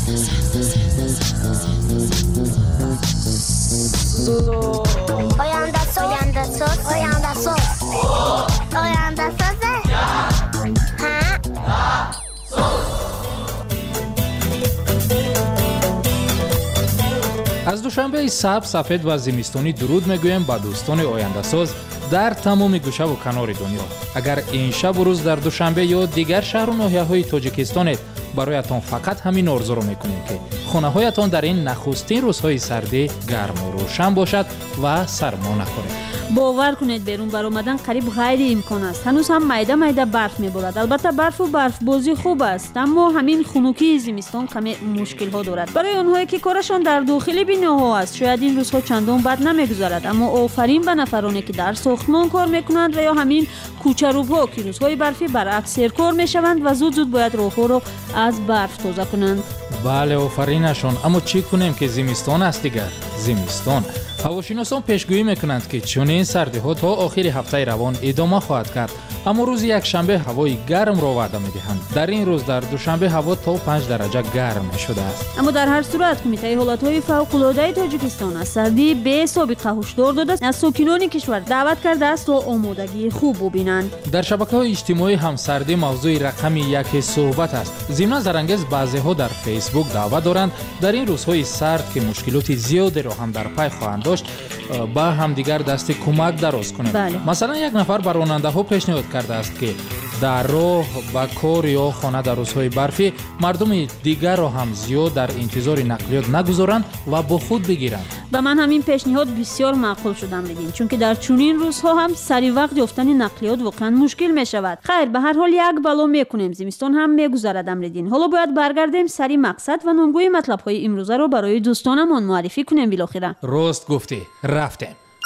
از دوشنبه سبز، سفید و زمستانی درود میگویم با دوستان آینده‌ساز در تمام گوشه و کنار دنیا. اگر این شب و روز در دوشنبه یا دیگر شهر و ناحیه‌های تاجیکستان برایتان فقط همین آرزو رو میکنیم که خانه‌هایتان در این نخستین روزهای سردی گرم و روشن باشد و سرما نخورد. باور کنید بیرون برآمدن قریب غیر امکان است. هنوز هم میده برف میبارد. البته برف و برف بازی خوب است، اما همین خنکی زمستان کمی مشکل ها دارد. برای آنهایی که کارشان در داخل بناها است شاید این روزها چندان بد نمیگذرد، اما آفرین به نفرانی که در ساختمان کار میکنند و یا همین کوچه‌روها که روزهای برفی برعکس سرکار میشوند و زود باید راهها را از برف تازه کنند. بله آفرینشان، اما چی کنیم که زمستان است دیگر. زمستان هواشناسان پیشگویی میکنند که چنین سردی ها تا آخر هفته روان ادامه خواهد کرد، اما روز یکشنبه هوای گرم را وعده میدهند. در این روز در دوشنبه هوا تا 5 درجه گرم شده است. اما در هر صورت کمیته حالتهای فوق‌العاده تاجیکستان از سردی به سابقه هشدار داده است. از ساکنان کشور دعوت کرده است تا آمادگی خوب ببینند. در شبکه‌های اجتماعی هم سردی موضوع رقم 1 صحبت است. ضمن زرانگیز بعضی‌ها در فیسبوک دعوت دارند در این روزهای سرد که مشکلات زیادی را هم در پی خواهند داشت با همدیگر دست کمک دراز کنند. مثلا یک نفر بر راننده‌ها پیشنهاد کرده است که در راه با کار یا خانه در روزهای برفی مردم دیگر را هم زیاد در انتظار نقلیات نگذارند و با خود بگیرند. و من همین پیشنهاد بسیار معقول شدم بدین، چون که در چنین روزها هم سری وقت یافتن نقلیات واقعا مشکل می شود. خیر، به هر حال یک بلا میکنیم، زمستان هم میگذرد امردین. حالا باید برگردیم سری مقصد و نمگوی مطلب های امروزه رو برای دوستانمان معرفی کنیم. بالاخره راست گفتی، رفتیم.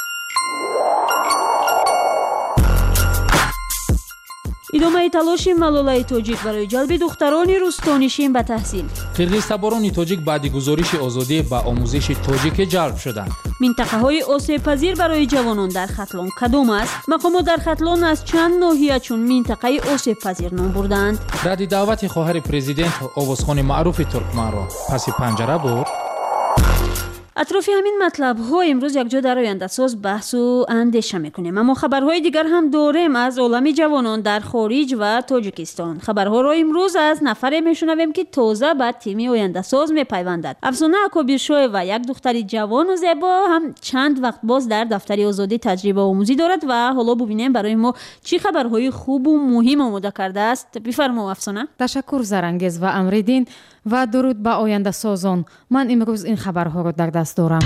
ادامه تلاش ملالای تاجیک برای جلب دختران روستانشین به تحصیل. قرقیزتباران تاجیک بعد گزارش آزادی به آموزش تاجیک جلب شدند. منطقه های آسیب پذیر برای جوانان در ختلان کدام است؟ مقامات در ختلان از چند ناحیه چون منطقه آسیب پذیر نام بردند. رد دعوت خواهر پرزیدنت آوازخوان معروف ترکمن را پس پنجره برد. اطراف همین مطلب ها امروز یک جا در آینده‌ساز بحث و اندیشه میکنیم، اما خبرهای دیگر هم داریم از عالم جوانان در خارج و تاجیکستان. خبرها را امروز از نفری میشنویم که تازه به تیم آینده‌ساز میپیوندد. افسانه اکابرشاه و یک دختر جوان و زیبا هم چند وقت باز در دفتر آزادی تجربه آموزی دارد و حالا ببینیم برای ما چی خبرهای خوب و مهم آماده کرده است. بفرما افسانه. تشکر زرانگیز و امریدین و درود به آینده سازان. من امروز این خبرها را در دست دارم.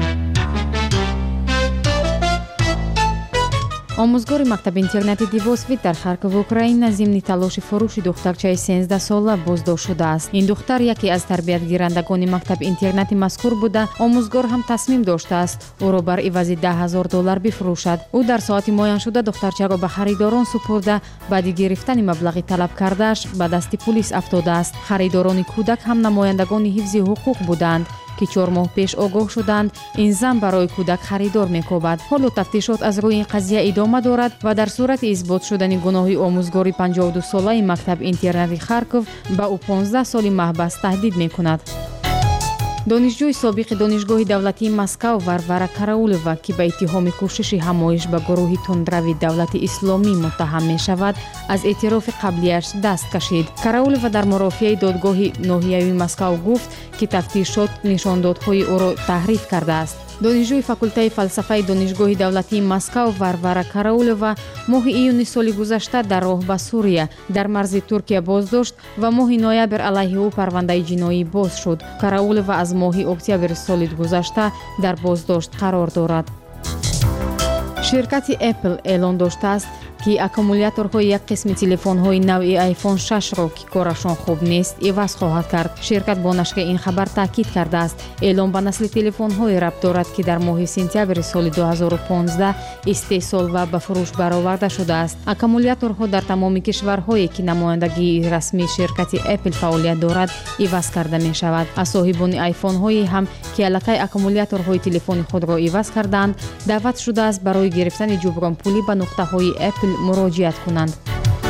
آموزگار مکتب اینترنتی دیواسویت در خارکوف اوکراین ضمن تلاش فروش دخترچه 13 ساله بازداشت شده است. این دختر یکی از تربیتگیرندگان مکتب اینترنتی مذکور بوده. آموزگار هم تصمیم داشته است او را بر عوض $10,000 بفروشد. او در ساعت معین شده دخترچه را به خریداران سپرده، بعد گرفتن مبلغی طلب کردهش به دست پلیس افتاده است. خریداران کودک هم نمایندگان حفظ حقوق بودند که 4 ماه پیش آگاه شدند این زن برای کودک خریدار میکوبد. حالا تفتیشات از روی این قضیه ادامه دارد و در صورت اثبات شدن گناه آموزگاری 52 ساله مکتب اینترنتی خارکوف به او 15 سال محبس تهدید میکند. دانشجوی سابق دانشگاه دولتی مسکو واروارا караулова که به اتهام کوشش همایش به گروه تندروی دولت اسلامی متهم می شود از اعتراف قبلیش دست کشید. караулова در مرافعه دادگاه ناحیوی مسکو گفت که تفتیشات نشاندادهای او را تحریف کرده است. دانشجوی فاکولته فلسفه دانشگاه دولتی مسکو واروارا караулова ماه ایون سال گذشته در راه به سوریه در مرز ترکیه بازداشت و ماه نوامبر علیه او پرونده جنایی باز شد. караулова از ماه اکتبر سال گذشته در بازداشت قرار دارد. شرکت اپل اعلان داشته است که اکومولاتورهای یک قسم تلفن‌های نوع آیفون 6 را که کارشان خوب نیست عوض خواهد کرد. شرکت با نشر این خبر تاکید کرده است. اعلان به نسل تلفن‌های ربط دارد که در ماه سپتامبر سال 2015 استحصال و به فروش برآورده شده است. اکومولاتورها در تمام کشورهایی که نمایندگی رسمی شرکت اپل فعالیت دارد عوض کرده می شود. از صاحبان آیفون‌های هم که علاقه اکومولاتورهای تلفن خود را عوض کردند دعوت شده است برای گرفتن جبران پولی به نقطه‌های اپل مراجعت کنند.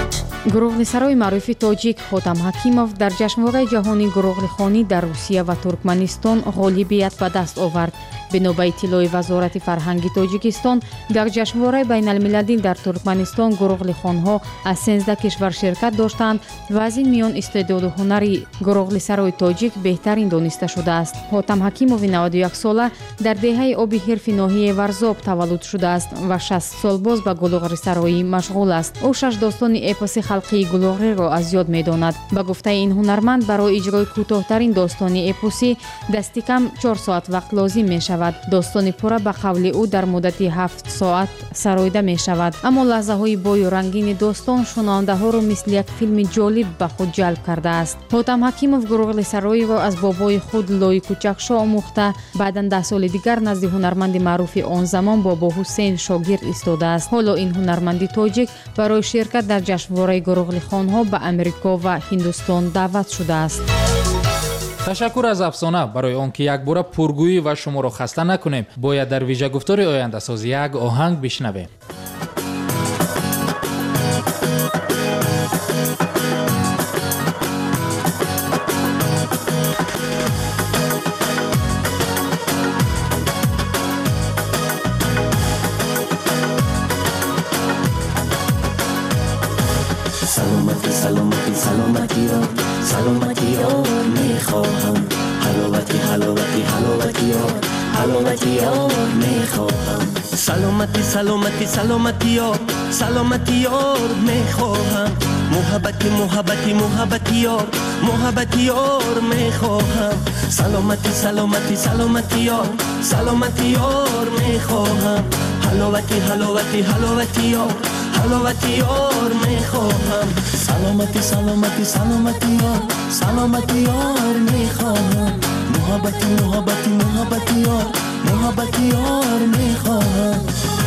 гурӯғлисарои маъруфи тоҷик Хотам Ҳакимов дар ҷашнвораи ҷаҳонии гурӯғлихонӣ дар Русия ва Туркманистон ғолибият ба даст овард. Бино ба иттилои Вазорати фарҳанги Тоҷикистон, дар ҷашнвораи байналмилалӣ дар Туркманистон гурӯғлихонҳо аз 13 кишвар ширкат доштанд ва аз ин миён истеъдоду ҳунари гурӯғлисарои тоҷик беҳтарин дониста шудааст. Хотам Ҳакимови 91 сола дар деҳаи оби ҳирфи ноҳияи Варзоб таваллуд шудааст ва 60 сол боз ба гулӯғрисароӣ машғул аст. Ӯ 6 достони эпоси халқии гулӯғриро аз ёд медонад. Ба гуфтаи ин ҳунарманд, барои иҷрои кӯтоҳтарин достони эпосӣ дасти кам 4 соат вақт лозим мешавад. Достони пурра ба қавли ӯ дар муддати 7 соат сароида мешавад. Аммо лаҳзаҳои бою рангини достон шунавандаҳоро мисли як филми ҷолиб ба худ ҷалб кардааст. Хотам Ҳакимов гурӯғлисароиро аз бобои худ Лои Кӯчакшо омӯхта, баъдан 10 соли дигар назди ҳунарманди маъруфи он замон Бобо Ҳусейн шогирд истодааст. ҳоло ин ҳунарманди тоҷик барои ширкат дар ҷашнвораи гурӯғлихонҳо ба Амрико ва Ҳиндустон даъват шудааст. ташаккур аз афсона. барои он ки якбора пургӯӣ ва шуморо хаста накунем, бояд дар виҷагуфтори ояндасоз як оҳанг бишнавем. سلامتی یار سلامتی یار میخواهم محبتی محبتی محبتی یار محبتی یار میخواهم سلامتی سلامتی سلامتی یار سلامتی یار میخواهم حلاوتی حلاوتی حلاوتی یار حلاوتی یار میخواهم سلامتی سلامتی سلامتی یار سلامتی یار میخواهم محبتی محبتی محبتی یار محبتی یار میخواهم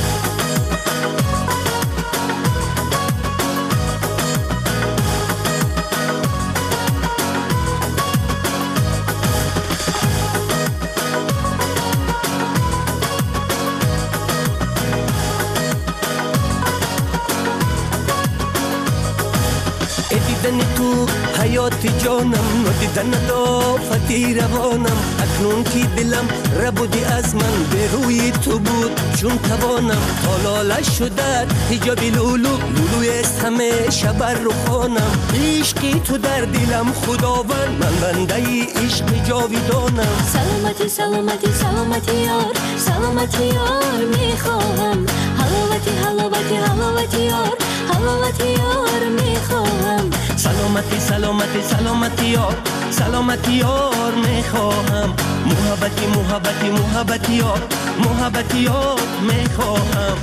دیدن تو حیات جانم ندیدن دافتی روانم اکنون که دلم ربودی از من به روی تو بود چون توانم تالاله شده حجابی لولو لولوی است همه شبر رو خانم عشقی تو در دلم خداوند من بنده عشق جاویدانم سلامتی سلامتی سلامتی یار سلامتی یار میخواهم حلاوتی حلاوتی حلاوتی یار حلاوتی یار میخواهم سلامتی سلامتی سلامتی یار سلامتی یار میخواهم محبتی محبتی محبتی یار محبتی یار میخواهم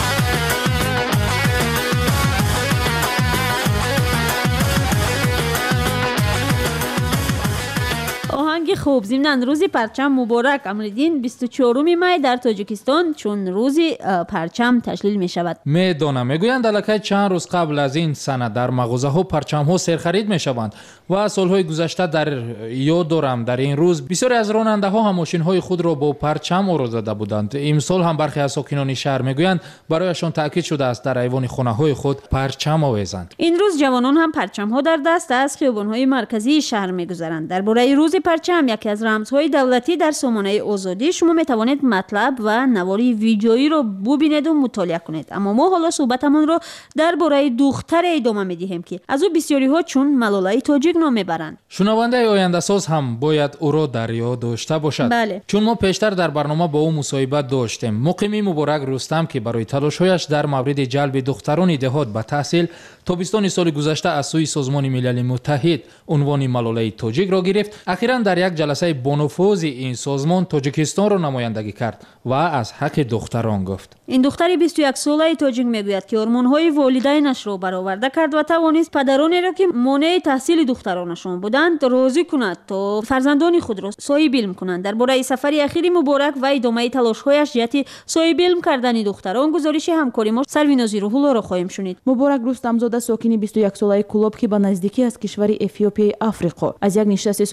آهنگ خوب. ضمن روز پرچم مبارک امریدین 24 می در تاجیکستان چون روز پرچم تشلیل می شود. میدانم میگویند الکی چند روز قبل از این سنه در مغازه ها پرچم ها سرخرید می شوند و سالهای گذشته در یاد دارم در این روز بسیاری از راننده ها هم ماشین های خود را با پرچم آرا زده بودند. امسال هم برخی از ساکنان شهر میگویند برایشان تاکید شده است در ایوان خانه های خود پرچم آویزند. این روز جوانان هم پرچم ها در دست از خیابان های مرکزی شهر میگذرند. درباره روز پرچم یکی از رمزهای دولتی در سامانه آزادی شما می توانید مطلب و نواری ویدیویی را ببینید و مطالعه کنید. اما ما حالا صحبتمان را درباره دختر ادامه میدهیم که از او بسیاری ها چون ملالای تاجیک نام میبرند. شنونده آینده ساز هم باید او را در یاد داشته باشد. بله. چون ما پیشتر در برنامه با او مصاحبه داشتیم. مقیمی مبارک رستم که برای تلاش‌هایش در مورد جلب دختران دهات به تحصیل تابستان سال گذشته از سوی سازمان ملل متحد عنوان ملالای تاجیک را گرفت. اخیراً در یک جلسه بانفوذ این سازمان تاجیکستان را نمایندگی کرد و از حق دختران گفت. این دختر 21 ساله تاجیک میگوید که هورمون‌های والدینش را برآورده کرد و توانست پدرانی را که مانع تحصیل دخترانشان بودند راضی کند تا فرزندان خود را صاحب علم کنند. درباره سفر اخیر مبارک و ادامه تلاش‌هایش جهت صاحب علم کردن دختران گزارش همکاری ما سروینازی روح‌الله را خواهیم شنید. مبارک رستمزاده ساکن 21 ساله کلوب که به نزدیکی از کشور افریقای آفریقا از یک نشست سازمان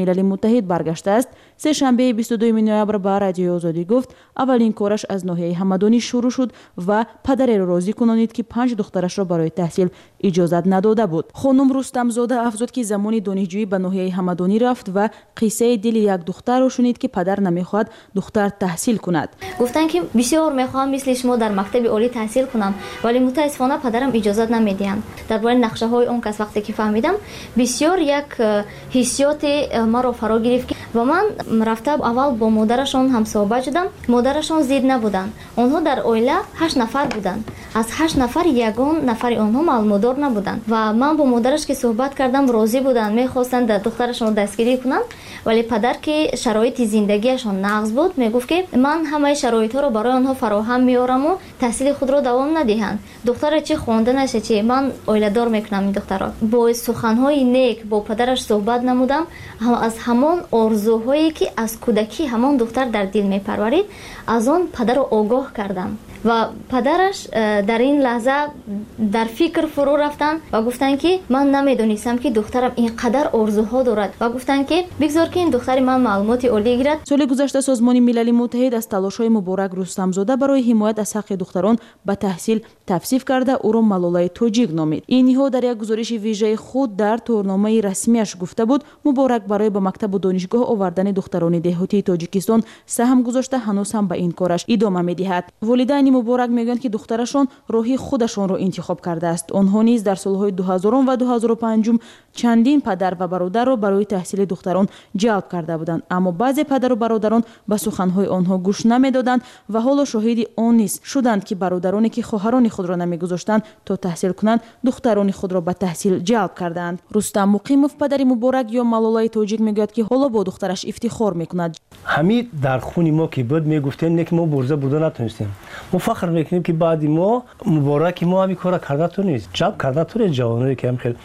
милали муттаҳид баргаштааст, сешанбеи 22 ноябр ба Радиои Озодӣ гуфт аввалин кораш аз ноҳияи ҳамадонӣ шурӯъ шуд ва падареро розӣ кунонид, ки 5 духтарашро барои таҳсил иҷозат надода буд. хонум Рустамзода афзуд, ки замони донишҷӯӣ ба ноҳияи ҳамадонӣ рафт ва қиссаи дили як духтарро шунид, ки падар намехоҳад духтар таҳсил кунад. гуфтанд, ки бисёр мехоҳам мисли шумо дар мактаби олӣ таҳсил кунам, вале мутаассифона падарам иҷозат намедиҳанд. дар бораи нақшаҳои он кас вақте ки фаҳмидам, бисёр як ҳиссиёте маро фаро гирифт ва ман рафта аввал бо модарашон ҳамсоҳбат шудам. модарашон зид набуданд. онҳо дар оила 8 нафар буданд. аз 8 нафар ягон нафари онҳо маълумдор набуданд ва ман бо модараш ки суҳбат кардам, розӣ буданд, мехостанд духтарашонро дастгирӣ кунанд, вале падар ки шароити зиндагиашон нағз буд, мегуфт, ки ман ҳамаи шароитҳоро барои онҳо фароҳам меораму таҳсили худро давом надиҳанд. духтара чи хонданаша чи, ман оиладор мекунам ин духтаро. бо суханҳои нек бо падараш суҳбат намудам. аз ҳамон орзуҳое ки аз кӯдакӣ ҳамон духтар дар дил мепарварид, аз он падаро огоҳ кардам ва падараш дар ин лаҳза дар фикр фурӯ рафтанд ва гуфтанд, ки ман намедонистам, ки духтарам инқадар орзуҳо дорад ва гуфтанд, ки бигзор, ки ин духтари ман маълумоти олӣ гирад. соли гузашта созмони милали муттаҳид аз талошҳои Муборак Рустамзода барои ҳимоят аз ҳаққи духтарон ба таҳсил тавсиф карда, ӯро малолаи тоҷик номид. ин ниҳод дар як гузориши вижаи худ дар торномаи расмияш гуфта буд, Муборак барои ба мактабу донишгоҳ овардани духтарони деҳотии Тоҷикистон саҳм гузошта, ҳанӯз ҳам ба ин кораш идома медиҳад. волидайни Муборак мегӯянд, ки духтарашон роҳи худашонро интихоб кардааст. онҳо низ дар солҳои 2000 ва 2005 чандин падар ва бародарро барои таҳсили духтарон ҷалб карда буданд, аммо баъзе падару бародарон ба суханҳои онҳо гӯш намедоданд ва ҳоло шоҳиди он низ шуданд, ки бародароне ки хоҳарони худро намегузоштанд то таҳсил кунанд, духтарони худро ба таҳсил ҷалб кардаанд. Рустам Муқимов, падари Муборак ё Малолаи тоҷик, мегӯяд, ки ҳоло бо духтараш ифтихор мекунад. ҳамин дар хуни мо ки буд, мегуфтем, не ки мо бурза буда натонистем. мо фахр мекунем, ки баъди мо Мубораки мо ҳамин кора карда тунист, ҷалб карда тунист ҷавоное, ки ҳам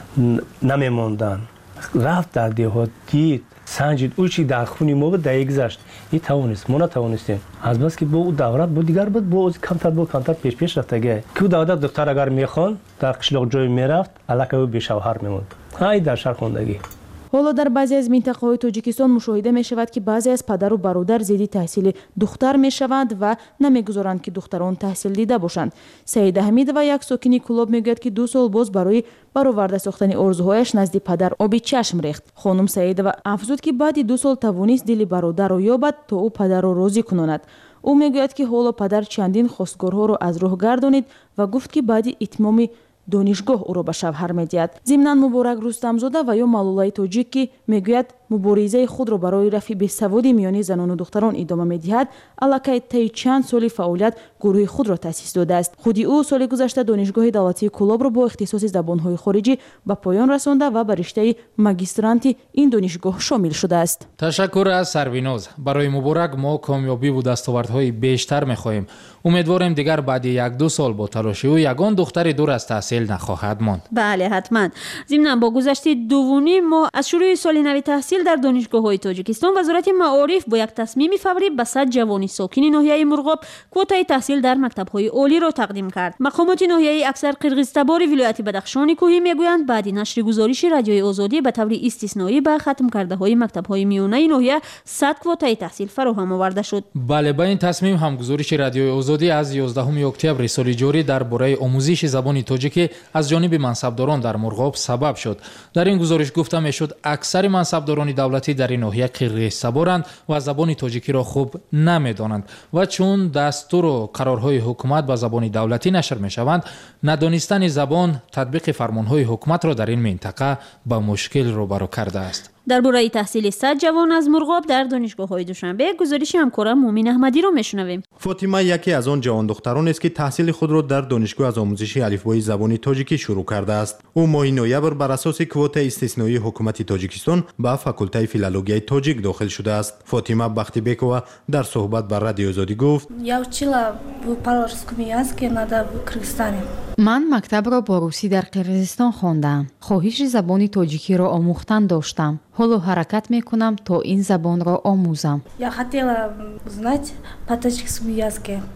намемондан. рафт дар деҳот, дид, санҷид, ӯ чи дар хуни мо буд, дайе гузашт. И тавонист, мо натавонистем. Азбас ки бо ӯ давра бо дигар буд, бо ози камтар пеш рафтагия. Ки ӯ давда духтар агар мехон, дар қишлоқ ҷое мерафт, аллакай ӯ бешавҳар мемонд. ҳай дар шаҳр хондагӣ. ҳоло дар баъзе аз минтақаҳои Тоҷикистон мушоҳида мешавад, ки баъзе аз падару бародар зидди таҳсили духтар мешаванд ва намегузоранд, ки духтарон таҳсил дида бошанд. Саида Ҳамидова, як сокини Кӯлоб, мегӯяд, ки 2 сол боз барои бароварда сохтани орзуҳояш назди падар оби чашм рехт. хонум Саидова афзуд, ки баъди 2 сол тавонист дили бародарро ёбад, то ӯ падарро розӣ кунонад. ӯ мегӯяд, ки ҳоло падар чандин хостгорҳоро аз роҳ гардонид ва гуфт, ки баъди итмоми донишгоҳ ӯро ба шавҳар медиҳад. зимнан Муборак Рустамзода ва ё Малолаи тоҷик, ки мегӯяд муборизаи худро барои рафъи бесаводӣ миёни занону духтарон идома медиҳад, аллакай таи чанд соли фаъолият гурӯҳи худро таъсис додааст. худи ӯ соли гузашта донишгоҳи давлатии Кӯлобро бо ихтисоси забонҳои хориҷӣ ба поён расонда ва ба риштаи магистранти ин донишгоҳ шомил шудааст. ташаккур аз Сарвиноз. барои Муборак мо камёбиву дастовардҳои бештар мехоҳем. умедворем дигар баъди 1-2 сол бо талоши ӯ ягон духтари дур аз таҳсил нахоҳад монд. бале, ҳатман. зимнан бо гузашти 2 моҳ аз шурӯи соли нави таҳсил дар донишгоҳҳои Тоҷикистон, вазорати маориф бо як тасмими фаврӣ ба 100 ҷавони сокини ноҳияи Мурғоб квотаи таҳсил дар мактабҳои олиро тақдим кард. мақомоти ноҳияи аксар қирғизтабори вилояти Бадахшони Кӯҳӣ мегӯянд, баъди нашри гузориши Радиои Озодӣ ба таври истисноӣ ба хатмкардаҳои мактабҳои миёнаи ноҳия 100 квотаи таҳсил фароҳам оварда шуд. бале, ба ин тасмим ҳам гузориши Радиои Озодӣ аз 11 октябри соли ҷорӣ дар бораи омӯзиши забони тоҷикӣ аз ҷониби мансабдорон дар Мурғоб сабаб шуд. дар ин гузориш гуфта мешуд, аксари мансабдорони давлатӣ дар ин ноҳия қирғизтаборанд ва забони тоҷикиро хуб намедонанд ва чун дастуру қарорҳои ҳукумат ба забони давлатӣ нашр мешаванд, надонистани забон татбиқи фармонҳои ҳукуматро дар ин минтақа ба мушкил рӯбарӯ кардааст. дар бораи таҳсили 100 ҷавон аз Мурғоб дар донишгоҳҳои Душанбе, гузориши ҳамкорам Муъмин Аҳмадиро мешунавем. фотима яке аз он ҷавондухтаронест, ки таҳсили худро дар донишгоҳ аз омӯзиши алифбои забони тоҷикӣ шурӯъ кардааст. ӯ моҳи ноябр бар асоси квотаи истисноии ҳукумати Тоҷикистон ба факултаи филологияи тоҷик дохил шудааст. фотима Бахтибекова дар суҳбат ба Радиои Озодӣ гуфт: я учила в палорусском языке, надо в Кыргызстане. ман мактабро бо русӣ дар Қирғизистон хондам. хоҳиши забони тоҷикиро омӯхтан доштам. ҳоло ҳаракат мекунам то ин забонро омӯзам. Я хотела знать по таджикскому языке.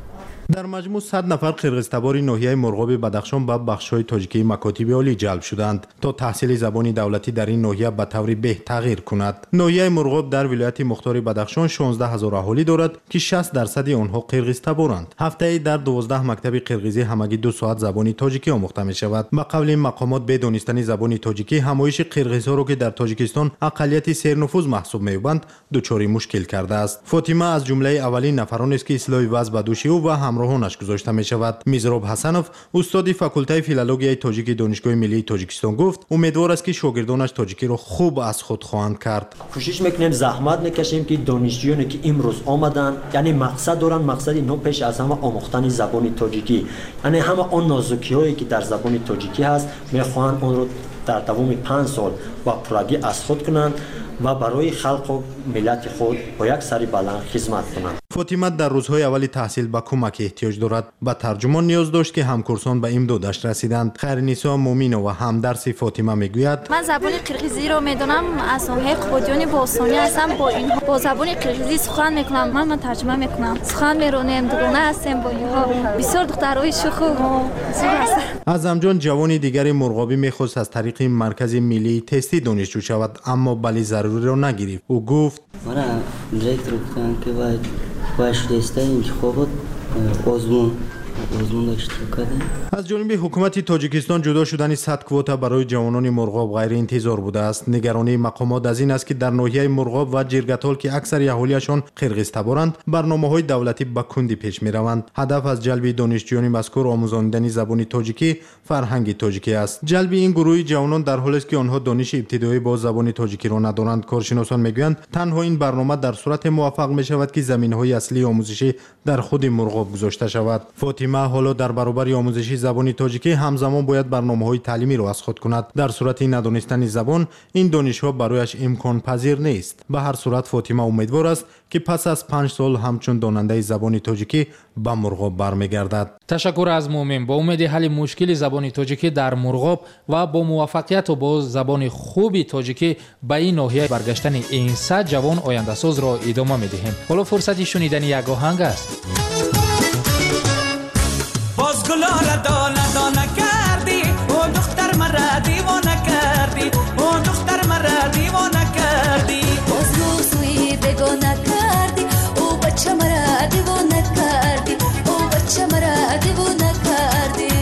در مجموع 100 نفر قرغیزتبار ناحیه مرغاب بدخشان به بخش‌های تاجیکی مکاتب عالی جلب شدند تا تحصیل زبان دولتی در این ناحیه به طور بهتر تغییر کند. ناحیه مرغاب در ولایت مختار بدخشان 16000 اهالی دارد که 60% آنها قرغیزتبارند. هفته‌ای در 12 مکتب قرغیزی همگی 2 ساعت زبان تاجیکی آموخته می شود. به قول این مقامات به دانستن زبان تاجیکی همایش قرغیزها را که در تاجیکستان اقلیت سرنفوذ محسوب می‌یابند دچار مشکل کرده است. فاطمه از جمله اولین نفران است که اصلاح وضع به دوش او و همراهانش گذاشته می شود. میزراب حسنوف استاد فاکولته فیلولوژی تاجیک دانشگاه ملی تاجیکستان گفت امیدوار است که شاگردانش تاجیکی را خوب از خود خواهند کرد. کوشش میکنیم زحمت میکشیم که دانشجویانی که امروز آمدن یعنی مقصد دارن، مقصدی نو پیش از همه آموختن زبان تاجیکی، یعنی همه آن نازکی‌هایی که در زبان تاجیکی هست میخواهند اون رو در دوام 5 سال با پرگی از خود کنند و برای خلق و ملت خود با یک سری بلند خدمت کنند. فاطمه در روزهای اول تحصیل به کمک احتیاج دارد. به ترجمان نیاز داشت که همکورسان به امدادش رسیدند. خیرنسا مومینو و همدرس فاطمه میگوید من زبان قرغیزی رو میدونم، از سامه قبادیان باستانی هستم، با زبان قرغیزی سخن میکنم، من ترجمه میکنم، سخن میرونیم، دوگانه هستیم با اینها. بسیار دخترای شوخ و هستند. اعظم جان جوانی دیگری مرغابی میخواست از طریق مرکز ملی تستی دانشجو شود اما بلی ضروری را نگرفت. او گفت من دیرکتور گفتم که باید تست انتخابات آزمون اشتراک کردیم. از جانب حکومت تاجیکستان جدا شدن 100 کوتا برای جوانان مرغاب غیر انتظار بوده است. نگرانی مقامات از این است که در ناحیه مرغاب و جرگتال که اکثر اهالیشان قرغیزتبارند برنامه‌های دولتی به کندی پیش می‌روند. هدف از جلب دانشجویان مذکور آموزاندن زبان تاجیکی فرهنگ تاجیکی است. جلب این گروه جوانان در حالی است که آنها دانش ابتدایی با زبان تاجیکی را ندارند. کارشناسان میگویند تنها این برنامه در صورت موفق می‌شود که زمینه‌های اصلی آموزشی در خود مرغاب گذاشته شود. فاطمه حالا در برابر آموزش زبان تاجیکی همزمان باید برنامه‌های تعلیمی را از خود کند. در صورت ندانستن زبان این دانش‌ها برایش امکان پذیر نیست. به هر صورت فاطمه امیدوار است که پس از 5 سال همچون داننده زبان تاجیکی به مرغاب برمیگردد. تشکر از مومن. با امید حل مشکل زبان تاجیکی در مرغاب و با موفقیت و با زبان خوبی تاجیکی به این ناحیه برگشتن این 100 جوان آینده ساز را ادامه می‌دهیم. حالا فرصت شنیدن یک آهنگ است. باز گلا را دانه دانه کردی، او دختر مرا دیوانه کردی، او دختر مرا دیوانه کردی. باز روزوی بگانه کردی، او بچه مرا دیوانه کردی، او بچه مرا دیوانه کردی.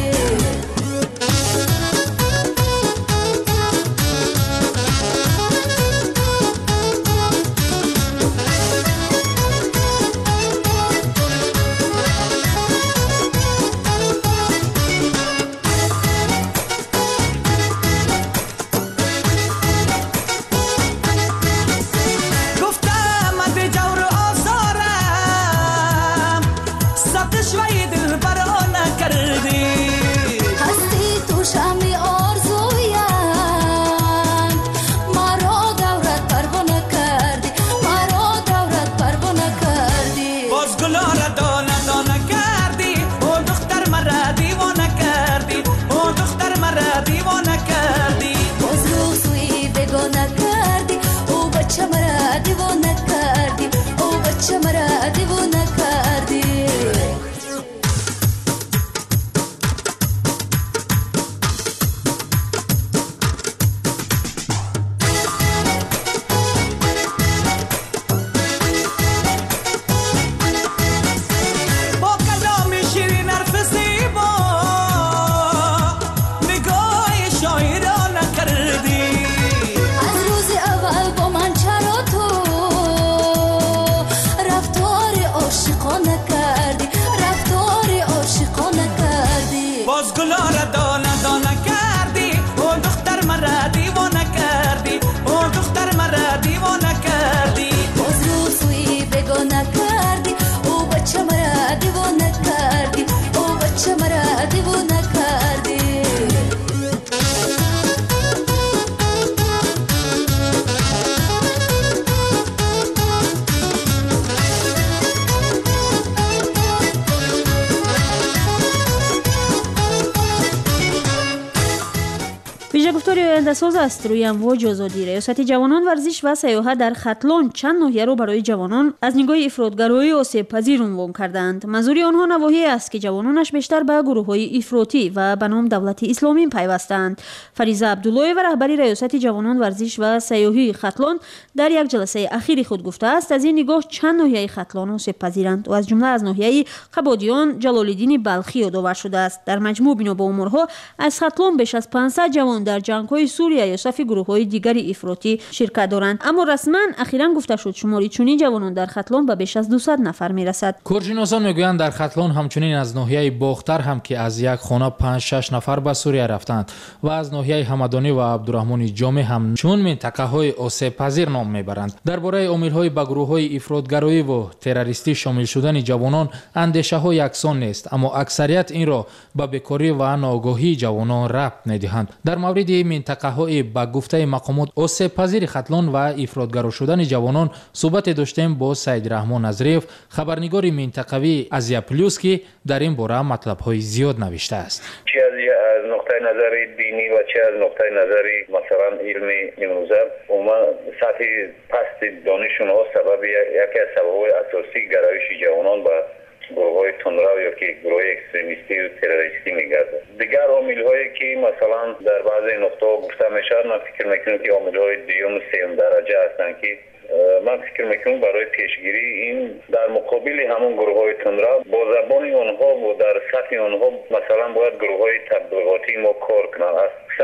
اساس است روی امواج آزادی. ریاست جوانان ورزش و سیاحت در ختلان چند ناحیه را برای جوانان از نگاه افراطگرایی آسیب پذیر عنوان کردند. منظور آنها نواحی است که جوانانش بیشتر به گروه‌های افراطی و به نام دولت اسلامی پیوستند. فریضه عبدالله و رهبری ریاست جوانان ورزش و سیاحی ختلان در یک جلسه اخیر خود گفته است از این نگاه چند ناحیه ختلان آسیب پذیرند و از جمله از ناحیه قبادیان جلال‌الدین بلخی یادآور شده است. در مجموع بنا به امورها از ختلان بیش از 500 جوان در جنگ‌های سوریه یا صف گروه‌های دیگر افراطی شرکت دارند، اما رسما اخیراً گفته شد شماری چنین جوانان در ختلان به بیش از 200 نفر میرسد. کورشناسان میگویند در ختلان همچنین از ناحیه باختر هم که از یک خانه 5-6 نفر به سوریه رفتند و از ناحیه حمدانی و عبدالرحمن جامع هم چون منطقه‌های آسیب پذیر نام میبرند. درباره عامل‌های به گروه‌های افراطگرایی و تروریستی شامل شدن جوانان اندیشه‌ها یکسان نیست، اما اکثریت این را به بیکاری و ناآگاهی جوانان ربط می‌دهند. در مورد منطقه‌های به گفته مقامات آسیب پذیر ختلان و افراطگرا شدن جوانان صحبت داشتیم با سید رحمان نظریف، خبرنگار منطقوی ازیا پلوس که در این باره مطلب‌های زیاد نوشته است. چه از نقطه نظر دینی و چه از نقطه نظر مثلا علمی امروزه عموما سطح پست دانش اونها سبب یکی از سبب‌های اساسی گرایش جوانان به گروه‌های تندرو یا که گروه اکستریمیستی و تروریستی می‌گردد. دیگر عامل‌هایی که مثلا در بعضی نقطه‌ها گفته می‌شود، من فکر می‌کنم که عامل‌های دوم و سوم درجه هستند که من فکر میکنم برای پیشگیری این در مقابل همون گروه‌های تندرو با زبان آنها و در سطح آنها مثلا باید گروه‌های تبلیغاتی ما کار کنند.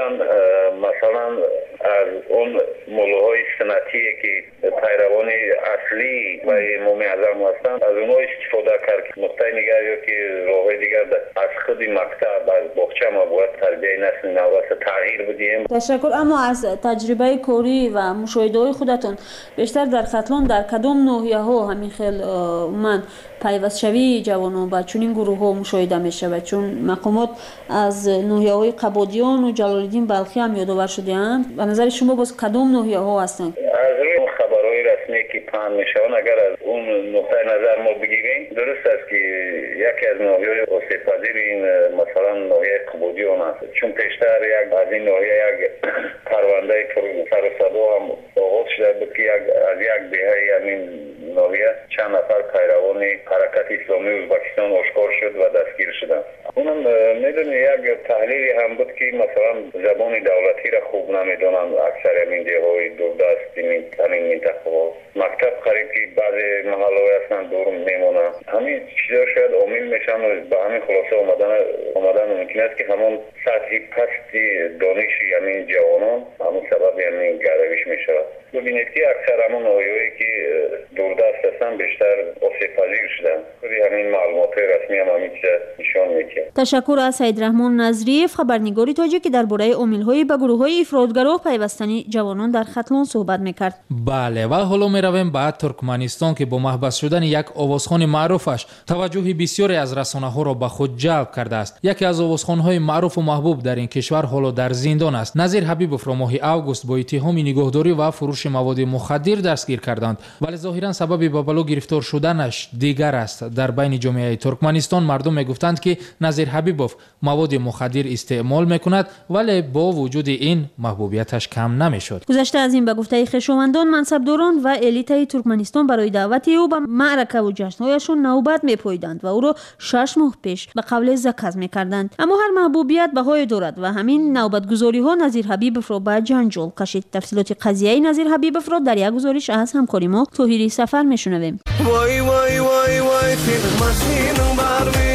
مثلا از اون مولوهای سنتی که پیروان اصلی و امام اعظم هستند از اونها استفاده کرد. نقطه نگاه یا که راه‌های دیگر از خود مکتب از باغچه ما باید تربیت نسل نو تغییر بدیم. تشکر. اما از تجربه کاری و مشاهده‌های خودتون بیشتر در ختلان در کدام ناحیه‌ها همین خیل من پیوست شوی جوانان با چنین گروه‌ها مشاهده می‌شود؟ چون مقامات از ناحیه‌های قبادیان و جلال‌الدین بلخی هم یادآور شده‌اند. به نظر شما باز کدام ناحیه‌ها هستند؟ از روی خبرهای رسمی که پخش می‌شوند اگر از اون نقطه نظر ما بگیریم درست است که یکی از ناحیه‌های آسیب پذیر این مثلا ناحیه قبادیان است، چون پیشتر از این ناحیه یک پرونده سر و صدا هم آغاز شده بود که از یک دهه همین ناحیه چند نفر پیروان حرکت اسلامی ازبکستان آشکار شد و دستگیر شدند. اونم میدونی یک تحلیلی هم بود که مثلا زبان دولتی را خوب نمیدونند اکثر همین دههای دوردست همین منطقه ها. مکتب قریب که بعضی محله‌های هستند دور میمونند. همین چیزا شاید عامل میشن و به همین خلاصه آمدن ممکن است که همون سطح پست دانش همین جوانان همون سبب همین گرایش میشود. ببینید که اکثر همون ناحیه‌ای که دوردست هستن بیشتر آسیب پذیر شدن. همین معلومات رسمی هم همین چیز نشان میده. تشکر از سید رحمان نظریف، خبرنگاری تاجیک که درباره عامل‌های به گروه‌های افراطگرا پیوستن جوانان در ختلان صحبت می‌کرد. بله و حالا می‌رویم به ترکمنستان که با محبس شدن یک آوازخوان معروفش توجه بسیاری از رسانه‌ها را به خود جلب کرده است. یکی از آوازخوان‌های معروف و محبوب در این کشور حالا در زندان است. نظیر حبیبوف را ماه اوگوست با اتهام نگهداری و فروش مواد مخدر دستگیر کردند، ولی ظاهراً سبب به بلا گرفتار شدنش دیگر است. در بین جامعه ترکمنستان مردم میگفتند که نظیر حبیبوف مواد مخدر استعمال میکند، ولی با وجود این محبوبیتش کم نمیشد. گذشته از این به گفته خویشاوندان، منصبداران و الیت ترکمنستان برای دعوت او به معرکه و جشن‌هایشان نوبت میپاییدند و او را 6 ماه پیش به قول زکز میکردند. اما هر محبوبیت بهای دارد و همین نوبتگذاری‌ها نظیر حبیبوف را به جنجال کشید. تفصیلات قضیه نظیر حبیبوف را در یک گزارش از همکاری ما طاهری سفر میشنویم. وای وای وای وای ماشینم بارمی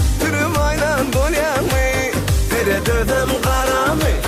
ترمایدن دنیامی دردم قرامی.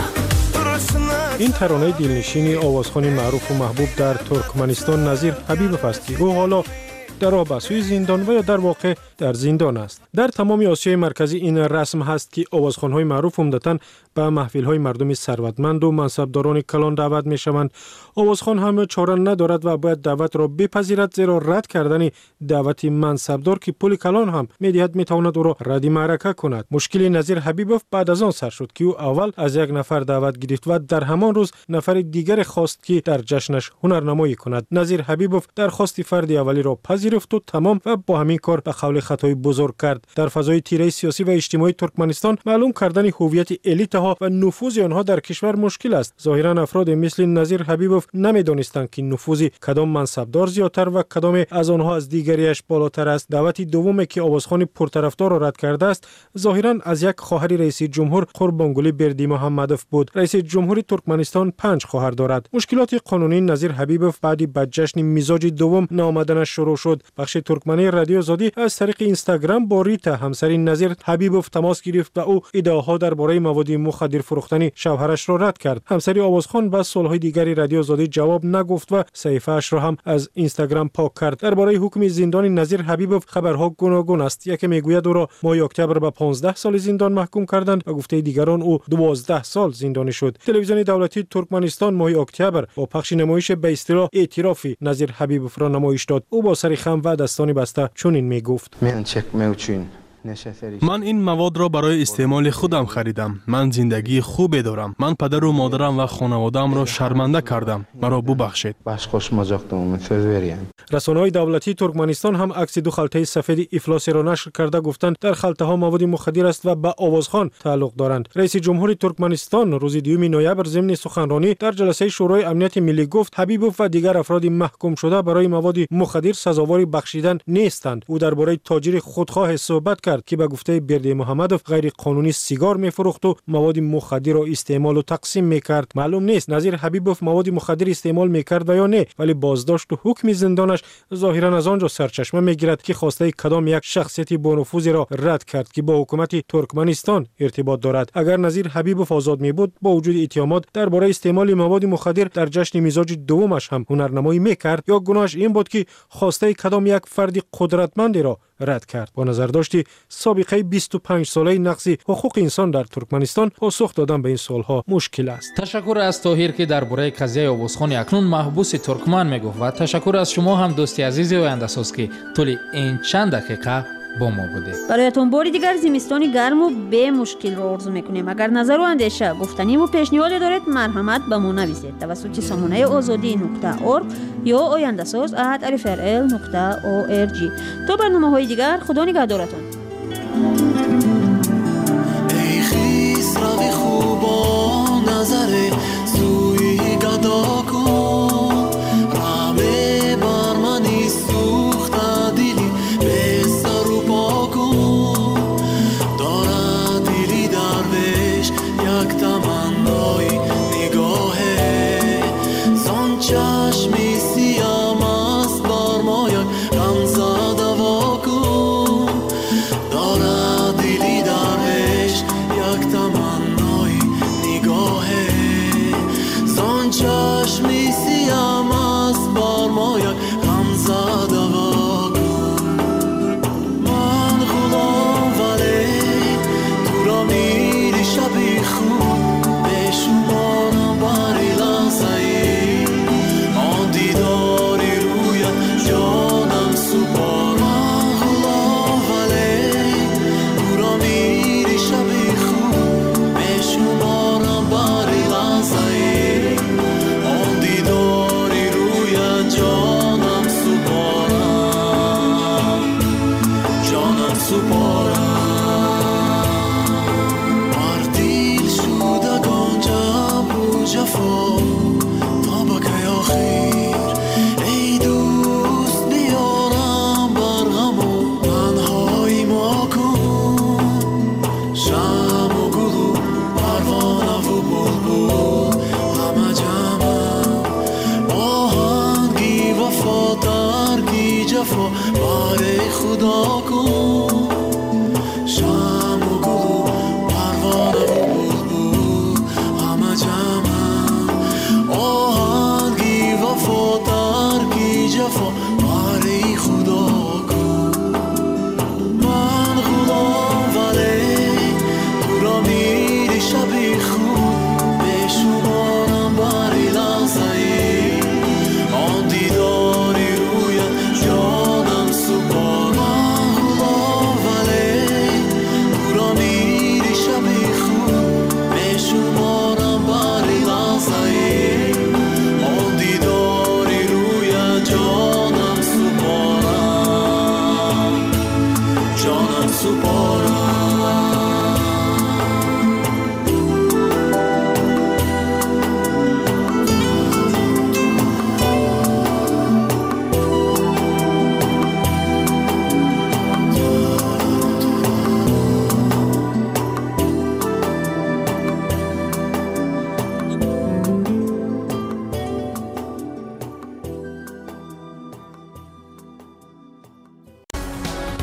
این ترانه دلنشینی آوازخوان معروف و محبوب در ترکمنستان نظیر حبیبوف است که او حالا در راه به سوی زندان و یا در واقع در زندان است. در تمام آسیای مرکزی این رسم هست که آوازخوان‌های معروف عمدتاً به محفل‌های مردم ثروتمند و منصبداران کلان دعوت می‌شوند. آوازخوان هم چاره ندارد و باید دعوت را بپذیرد، زیرا رد کردن دعوت منصبدار که پول کلان هم می‌دهد می‌تواند او را رد معرکه کند. مشکل نظیر حبیبوف بعد از آن سر شد که او اول از یک نفر دعوت گرفت و در همان روز نفر دیگر خواست که در جشنش هنرنمایی کند. نظیر حبیبوف درخواست فرد اولی را پذیرفت پذیرفت و تمام و با همین کار به قول خطای بزرگ کرد. در فضای تیره سیاسی و اجتماعی ترکمنستان معلوم کردن هویت الیت‌ها و نفوذ آنها در کشور مشکل است. ظاهرا افراد مثل نظیر حبیبوف نمی‌دانستند که نفوذ کدام منصبدار زیادتر و کدام از آنها از دیگریش بالاتر است. دعوت دومی که آوازخوان پرطرفدار را رد کرده است ظاهرا از یک خواهر رئیس جمهور قربانگلی بردیمحمدوف بود. رئیس جمهوری ترکمنستان 5 خواهر دارد. مشکلات قانونی نظیر حبیبوف بعد با جشن مزاج دوم نامدنش شروع شد. بخش ترکمنی رادیو آزادی از طریق اینستاگرام با ریتا همسر نظیر حبیبوف تماس گرفت و او ادعاها درباره مواد مخدر فروختن شوهرش را رد کرد. همسر آوازخوان با سالهای دیگری رادیو آزادی جواب نگفت و صحیفه‌اش را هم از اینستاگرام پاک کرد. درباره حکم زندان نظیر حبیبوف خبرها گوناگون است. یکی میگوید او را ماه اکتبر به 15 سال زندان محکوم کردند و گفته دیگران او 12 سال زندانی شد. تلویزیون دولتی ترکمنستان ماه اکتبر با پخش نمایش به اصطلاح اعترافی نظیر حبیبوف را نمایش داد. او با سر خم و دستان بسته چنین میگفت: من این مواد را برای استعمال خودم خریدم. من زندگی خوبی دارم. من پدر و مادرم و خانواده‌ام را شرمنده کردم. مرا ببخشید. رسانه‌های دولتی ترکمنستان هم عکس دو خلطه سفید افلاسی را نشر کرده گفتند در خلطه ها مواد مخدر است و به آوازخوان تعلق دارند. رئیس جمهوری ترکمنستان روز 2 نوامبر ضمن سخنرانی در جلسه شورای امنیت ملی گفت حبیبوف و دیگر افراد محکوم شده برای مواد مخدر سزاوار بخشیدن نیستند. او درباره تاجر خودخواه صحبت کرد که به گفته بردیمحمدوف غیر قانونی سیگار می‌فروخت و مواد مخدر را استعمال و تقسیم می‌کرد. معلوم نیست نظیر حبیبوف مواد مخدر استعمال می‌کرد و یا نه، ولی بازداشت و حکم زندانش ظاهراً از آنجا سرچشمه می‌گیرد که خواسته کدام یک شخصیت با نفوذی را رد کرد که با حکومت ترکمنستان ارتباط دارد. اگر نظیر حبیبوف آزاد می‌بود با وجود اتهامات درباره استعمال مواد مخدر در جشن مزاج دومش هم هنرنمایی می‌کرد، یا گناهش این بود که خواسته کدام یک فرد قدرتمندی را رد کرد. با نظر داشتی سابقه 25 ساله نقض حقوق انسان در ترکمنستان پاسخ دادن به این سوالها مشکل است. تشکر از طاهر که درباره قضیه آوازخوان اکنون محبوس ترکمن میگفت و تشکر از شما هم دوستی عزیز و اندساز که طول این چند دقیقه با ما بوده. برایتون باری دیگر زمستانی گرم و به مشکل رو آرزو میکنیم. اگر نظر و اندیشه گفتنی و پیشنهاد دارید مرحمت به ما نویسید توسط سامانه azadi.org یا oyandasaz@rfrl.org. تا برنامه‌های دیگر خدا نگهدارتون. ای خیسروی خوبا نظر سوی گدا کن رامه بر منی سوخته دلی به سر و پا کن دارد دلی درویش یک تمنای نگاهه زان چشمی سیام است بر ما یک غمزه دوا کن دارد دلی درویش یک تمنای نگاهه زان چشمی سیام است بر ما یک غمزه دوا کن من غلام ولی تو را میری شبی خوب به شمانم بری لحظه ای آن دیداری رویت جانم سپار من غلام ولی تو را میری شبی خوب به شمانم بری لحظه ای آن دیداری رویت جانم سپارم بر دل شدگان جبر و جفا تا به کی آخر ای دوست بیارم بر غم و تنهایی ما کن شمع و گل و پروانه و بلبل همه جمعم آهنگی وفا ترکی جفا بر خدا کن شمع و گل و پروانه و بلبل همه جمعم آهنگی وفا ترکی جفا بر خدا کن من غلام ولی تو را میری شبی خوب به شمارم بری لحظه ای آن دیداری رویت جانم سپار من غلام ولی تو را میری شبی خوب به شمارم بری لحظه ای آن دیداری رویت جانم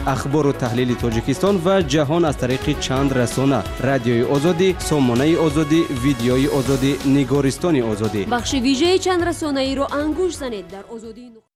اخبار و تحلیل تاجیکستان و جهان از طریق چند رسانه: رادیوی آزادی، سامانه آزادی، ویدیوی آزادی، نگارستان آزادی. بخش ویژه چند رسانه‌ای را انگوش زنید در آزادی.